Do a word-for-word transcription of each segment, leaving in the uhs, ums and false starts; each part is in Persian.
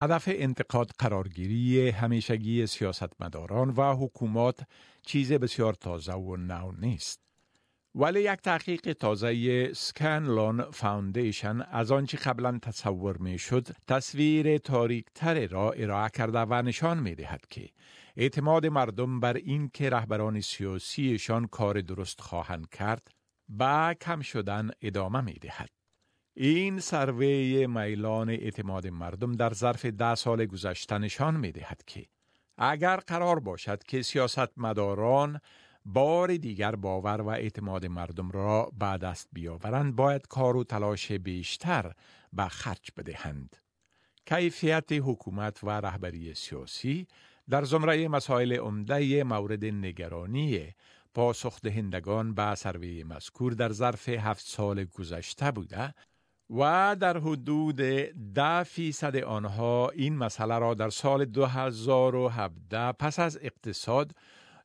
هدف انتقاد قرارگیری همیشگی سیاستمداران و حکومات چیز بسیار تازه و نو نیست. ولی یک تحقیق تازه سکانلون فاوندیشن از آنچه قبلا تصور می شد تصویر تاریک‌تر را ارائه کرده و نشان می دهد که اعتماد مردم بر این که رهبران سیاسیشان کار درست خواهند کرد با کم شدن ادامه می دهد. این سروی میلان اعتماد مردم در ظرف ده سال گذشته نشان می دهد که اگر قرار باشد که سیاستمداران بار دیگر باور و اعتماد مردم را به دست بیاورند، باید کار و تلاش بیشتر به خرج بدهند. کیفیت حکومت و رهبری سیاسی در زمره مسائل عمده مورد نگرانی پاسخ دهندگان به سروی مذکور در ظرف هفت سال گذشته بوده و در حدود ده فیصد آنها این مسئله را در سال دو هزار و هفده پس از اقتصاد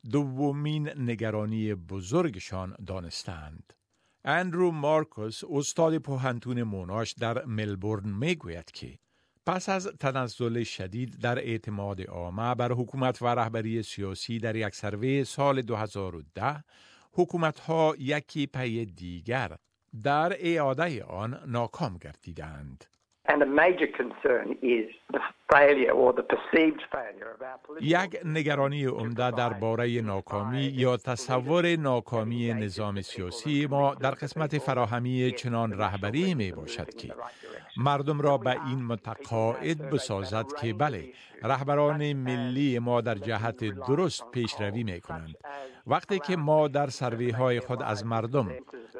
دومین نگرانی بزرگشان دانستند. اندرو مارکوس، استاد پوهنتون موناش در ملبورن، میگوید که پس از تنزل شدید در اعتماد عامه بر حکومت و رهبری سیاسی در یک سروی سال دو هزار و ده، حکومت‌ها یکی پی دیگر در اعاده آن ناکام گردیدند. And the major concern is the failure or the perceived failure of our political... یک نگرانی عمده درباره ناکامی یا تصور ناکامی نظام سیاسی ما در قسمت فراهمی چنان رهبری می باشد که مردم را به این متقاعد بسازد که بله، رهبران ملی ما در جهت درست پیشروی می کنند. وقتی که ما در سروی‌های خود از مردم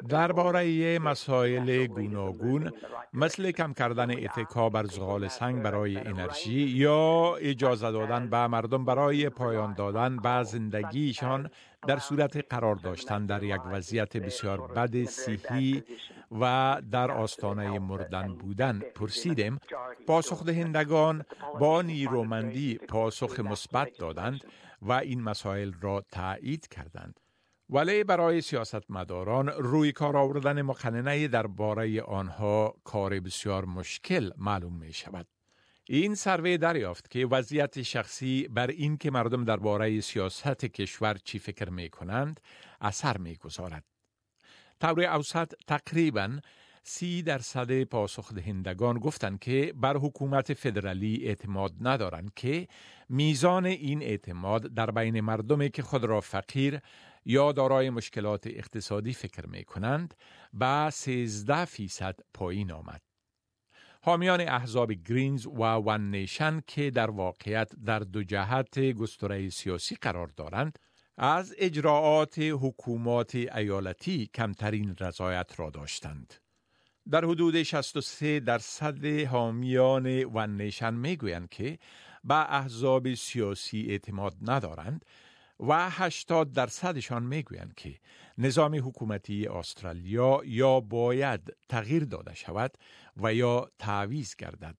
درباره مسائل گوناگون مثل کم کردن اتکا بر زغال سنگ برای انرژی یا اجازه دادن به مردم برای پایان دادن به زندگیشان در صورت قرار داشتن در یک وضعیت بسیار بد صحی و در آستانه مردن بودن پرسیدیم، پاسخ دهندگان با نیرومندی پاسخ مثبت دادند و این مسائل را تایید کردند. ولی برای سیاستمداران روی کار آوردن مقننه درباره آنها کار بسیار مشکل معلوم می شود. این سروی دریافت که وضعیت شخصی بر این که مردم درباره سیاست کشور چی فکر می کنند اثر می گذارد. طور اوسط تقریباً سی درصد پاسخ دهندگان گفتند که بر حکومت فدرالی اعتماد ندارند که میزان این اعتماد در بین مردمی که خود را فقیر یا دارای مشکلات اقتصادی فکر می کنند به سیزده فیصد پایین آمد. حامیان احزاب گرینز و ون نیشن که در واقعیت در دو جهت گستره سیاسی قرار دارند، از اجراعات حکومات ایالتی کمترین رضایت را داشتند. در حدود شصت و سه درصد حامیان ون نیشن میگویند که به احزاب سیاسی اعتماد ندارند و هشتاد درصدشان میگویند که نظام حکومتی استرالیا یا باید تغییر داده شود و یا تعویض گردد.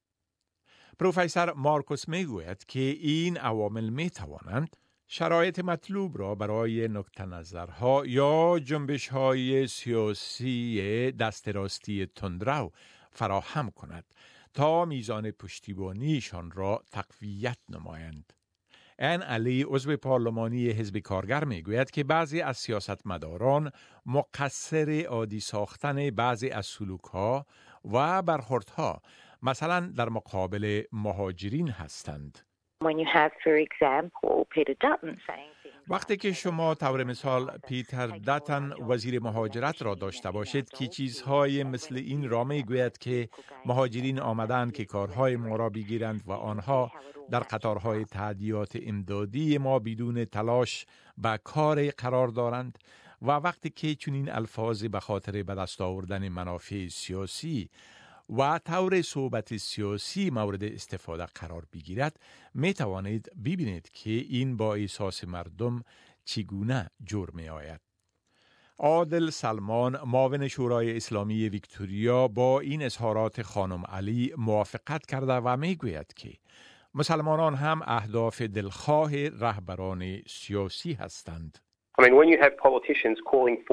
پروفسور مارکوس میگوید که این عوامل میتوانند شرایط مطلوب را برای نقطه نظرها یا جنبش‌های سیاسی دست راستی تندرو فراهم کند تا میزان پشتیبانیشان را تقویت نمایند. ان علی، عضو پارلمانی حزب کارگر، میگوید که بعضی از سیاستمداران مقصر عادی ساختن بعضی از سلوک‌ها و برخوردها مثلا در مقابل مهاجرین هستند. When you have, for example, Peter Dutton saying things وقتی که شما طور مثال پیتر داتن وزیر مهاجرت را داشته باشید که چیزهای مثل این را میگوید که مهاجرین آمدند که کارهای ما را بگیرند و آنها در قطارهای تهدیدات امدادی ما بدون تلاش به کار قرار دارند، و وقتی که چنین الفاظی به خاطر به دست آوردن منافع سیاسی و طور صحبت سیاسی مورد استفاده قرار بگیرد، می توانید ببینید که این با احساس مردم چگونه جور می آید. عادل سلمان، معاون شورای اسلامی ویکتوریا، با این اظهارات خانم علی موافقت کرده و می گوید که مسلمانان هم اهداف دلخواه رهبران سیاسی هستند. I mean, when you have politicians calling for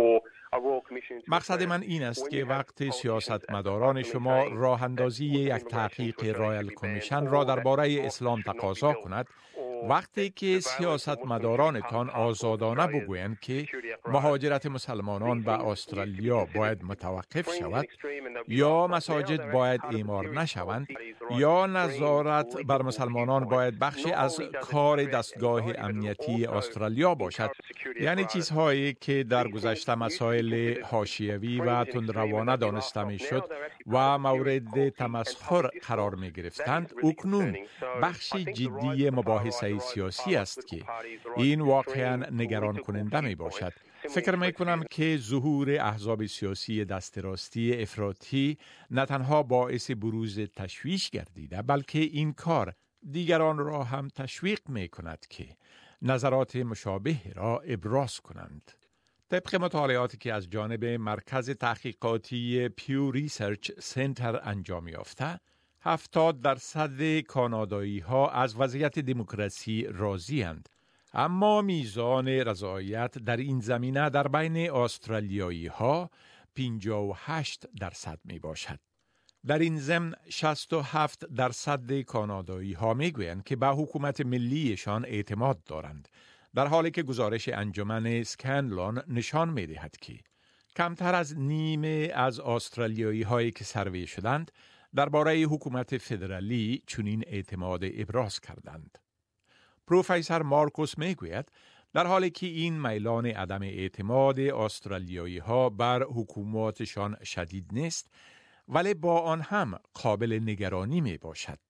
مقصد من این است که وقت سیاستمداران شما راه اندازی یک تحقیق رایل کمیشن را درباره اسلام تقاضا کند، وقتی که سیاستمدارانتان آزادانه بگویند که مهاجرت مسلمانان به استرالیا باید متوقف شود یا مساجد باید اعمار نشوند یا نظارت بر مسلمانان باید بخشی از کار دستگاه امنیتی استرالیا باشد، یعنی چیزهایی که در گذشته مسائل حاشیوی و تندروانه دانسته میشد و مورد تمسخر قرار می گرفتند، اکنون بخشی جدی مباحث سیاسی است که این واقعا نگران کننده می باشد. فکر می کنم که ظهور احزاب سیاسی دست راستی افراطی نه تنها باعث بروز تشویش گردیده، بلکه این کار دیگران را هم تشویق می کند که نظرات مشابه را ابراز کنند. طبق مطالعاتی که از جانب مرکز تحقیقاتی پیو ریسرچ سنتر انجام یافته، هفتاد درصد کانادایی ها از وضعیت دموکراسی راضی اند، اما میزان رضایت در این زمینه در بین استرالیایی ها پنجاه و هشت درصد می باشد. در این ضمن شصت و هفت درصد کانادایی ها می گویند که به حکومت ملیشان اعتماد دارند، در حالی که گزارش انجمن سکانلون نشان می دهد که کمتر از نیمه از استرالیایی هایی که سروی شدند درباره حکومت فدرالی چنین اعتماد ابراز کردند. پروفسور مارکوس می گوید در حالی که این میلان عدم اعتماد استرالیایی ها بر حکوماتشان شدید نیست، ولی با آن هم قابل نگرانی می باشد.